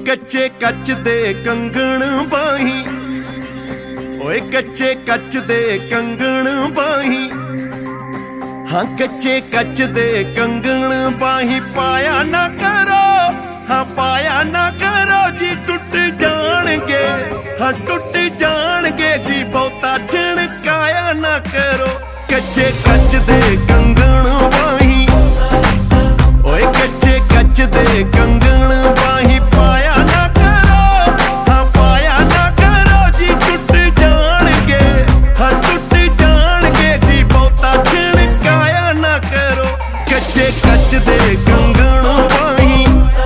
ਕੱਚੇ ਕੱਚ ਦੇ ਕੰਗਣ ਬਾਹੀਂ, ਓਏ ਕੱਚੇ ਕੱਚ ਦੇ ਕੰਗਣ ਬਾਹੀਂ, ਹਾਂ ਕੱਚੇ ਕੱਚ ਦੇ ਕੰਗਣ ਬਾਹੀਂ। ਪਾਇਆ ਨਾ ਕਰੋ, ਹਾਂ ਪਾਇਆ ਨਾ ਕਰੋ ਜੀ, ਟੁੱਟ ਜਾਣਗੇ, ਹਾਂ ਟੁੱਟ ਜਾਣਗੇ ਜੀ, ਬਹੁਤਾ ਛਿਣਕਾਇਆ ਨਾ ਕਰੋ। ਕੱਚੇ ਕੱਚ ਦੇ ਕੰਗਣ ਬਾਹੀਂ, ਓਏ ਕੱਚੇ ਕੱਚ ਦੇ ਕੰਗਣ ਬਾਹੀਂ। ਪਾਇਆ ਨਾ ਕਰੋ, ਹਾਂ ਪਾਇਆ ਨਾ ਕਰੋ ਜੀ, ਟੁੱਟ ਜਾਣਗੇ, ਹਾਂ ਟੁੱਟ ਜਾਣਗੇ ਜੀ, ਬਹੁਤਾ ਛਿਣਕਾਇਆ ਨਾ ਕਰੋ। ਕੱਚੇ ਕੱਚ ਦੇ ਕੰਗਣ ਬਾਹੀਂ,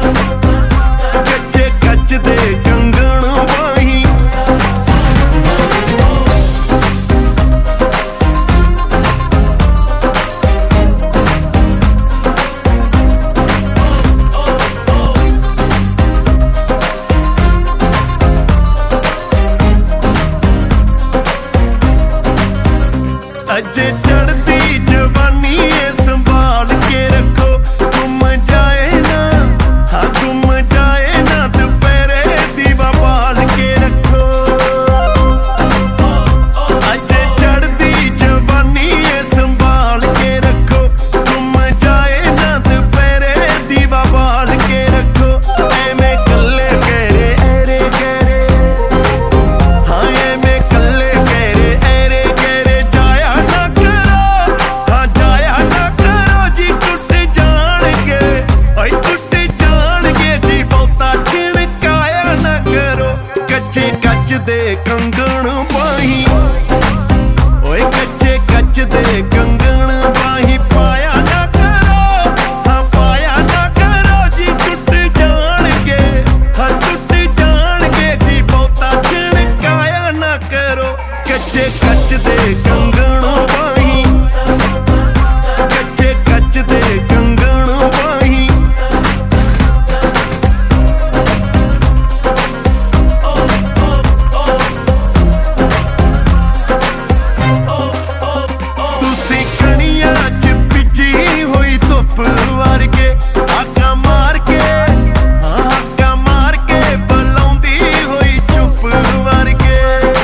ਕੱਚੇ ਕੱਚ ਦੇ ਕੰਗਣ ਬਾਹੀਂ। ਅਜੇ ਚੜ੍ਹਦੀ ਜਵਾਨੀ ਏ ਸੰਭਾਲ ਕੇ ਰੱਖੋ, ਗੁੰਮ ਜਾਏ ਨਾ, ਹਾਂ ਗੁੰਮ ਜਾਏ ਨਾ, ਦੁਪਹਿਰੇ ਦੀਵਾ ਬਾਲ ਕੇ ਰੱਖੋ। ਅਜੇ ਚੜ੍ਹਦੀ ਜਵਾਨੀ ਏ ਸੰਭਾਲ ਕੇ ਰੱਖੋ, ਗੁੰਮ ਜਾਏ ਨਾ, ਦੁਪਹਿਰੇ ਦੀਵਾ ਬਾਲ ਕੇ ਰੱਖੋ। ਐਵੇਂ ਕੱਲੇ ਕਹਿਰੇ ਐਰੇ ਕਹਿਰੇ, ਹਾਂ ਐਵੇਂ ਕੱਲੇ ਕਹਿਰੇ ਐਰੇ ਕਹਿਰੇ, ਜਾਇਆ ਨਾ ਕਰੋ, ਹਾਂ ਜਾਇਆ ਨਾ ਕਰੋ ਜੀ, ਟੁੱਟ ਜਾਣਗੇ, ਓਏ ਟੁੱਟ ਜਾਣਗੇ ਜੀ, ਬਹੁਤਾ ਛਿਣਕਾਇਆ ਨਾ ਕਰੋ। ਕੱਚੇ ਕੱਚ ਦੇ ਕੰਗਣ ਬਾਹੀਂ, ਓਏ ਕੱਚੇ ਕੱਚ ਦੇ ਕੰਗਣ ਬਾਹੀਂ। ਪਾਇਆ ਨਾ ਕਰੋ, ਹਾਂ ਪਾਇਆ ਨਾ ਕਰੋ ਜੀ, ਟੁੱਟ ਜਾਣਗੇ, ਹਾਂ ਟੁੱਟ ਜਾਣਗੇ ਜੀ, ਬਹੁਤਾ ਛਿਣਕਾਇਆ ਨਾ ਕਰੋ। ਕੱਚੇ ਕੱਚ ਦੇ ਕੰਗਣ ਬਾਹੀਂ, ਕੱਚੇ ਕੱਚ ਦੇ ਕੰਗਣ ਬਾਹੀਂ। ਤੁਸੀਂ ਕਣੀਆਂ 'ਚ ਭਿੱਜੀ ਹੋਈ ਧੁੱਪ ਵਰਗੇ, ਹਾਕਾਂ ਮਾਰ ਕੇ, ਹਾਂ ਹਾਕਾਂ ਮਾਰ ਕੇ, ਬੁਲਾਉਂਦੀ ਹੋਈ ਚੁੱਪ ਵਰਗੇ।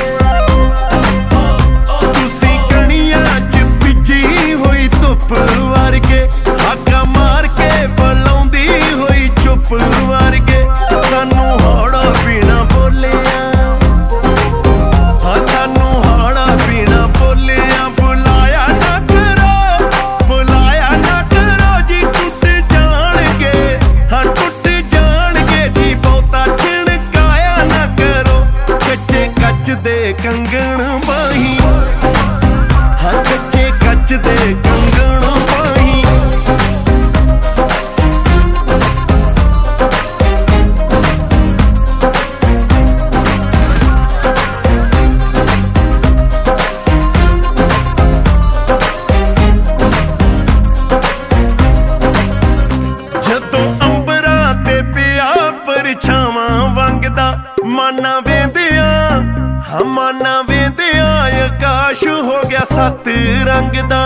ਤੁਸੀਂ ਕਣੀਆਂ 'ਚ ਭਿੱਜੀ ਹੋਈ ਧੁੱਪ ਵਰਗੇ, ਹਾਕਾਂ ਮਾਰ ਕੇ, ਬੁਲਾਉਂਦੀ ਹੋਈ ਚੁੱਪ ਵਰਗੇ। ਸਾਨੂੰ ਹੌੜਾ ਪੀਣਾ ਬੋਲਿਆ, ਹਾਂ ਸਾਨੂੰ ਹੌੜਾ ਪੀਣਾ ਬੋਲਿਆ। ਬੁਲਾਇਆ ਨਾ ਕਰੋ, ਬੁਲਾਇਆ ਨਾ ਕਰੋ ਜੀ, ਟੁੱਟ ਜਾਣਗੇ, ਹਾਂ ਟੁੱਟ ਜਾਣਗੇ ਜੀ, ਬਹੁਤਾ ਛਿਣਕਾਇਆ ਨਾ ਕਰੋ। ਕੱਚੇ ਕੱਚ ਦੇ ਕੰਗਣ ਬਾਹੀਂ, ਹਾਂ ਕੱਚੇ ਕੱਚ ਦੇ ਕੰਗਣ ਬਾਹੀਂ। ਜਦੋਂ ਅੰਬਰਾਂ ਤੇ ਪਿਆ ਪਰਛਾਵਾਂ ਵੰਗਦਾ, ਮਾਨਾ ਵੇਂਦਿਆਂ, ਹਾਂ ਮਾਨਾ ਵੇਂਦਿਆਂ, ਆਕਾਸ਼ ਹੋ ਗਿਆ ਸੱਤ ਰੰਗ ਦਾ।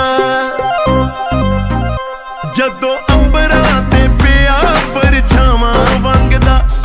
ਜਦੋਂ ਅੰਬਰਾਂ ਤੇ ਪਿਆ ਪਰਛਾਵਾਂ ਵੰਗਦਾ,